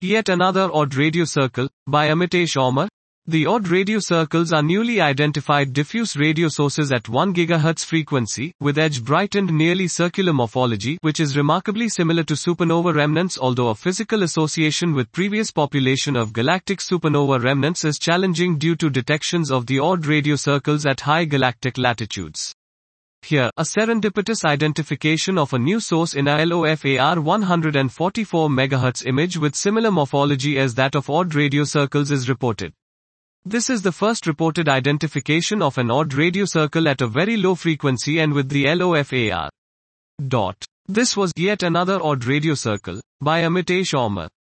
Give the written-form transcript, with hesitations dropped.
Yet Another Odd Radio Circle, by Amitesh Omar. The odd radio circles are newly identified diffuse radio sources at 1 GHz frequency, with edge-brightened nearly circular morphology, which is remarkably similar to supernova remnants, although a physical association with previous population of galactic supernova remnants is challenging due to detections of the odd radio circles at high galactic latitudes. Here, a serendipitous identification of a new source in a LOFAR 144 MHz image with similar morphology as that of odd radio circles is reported. This is the first reported identification of an odd radio circle at a very low frequency and with the LOFAR. This was Yet Another Odd Radio Circle, by Amitesh Omar.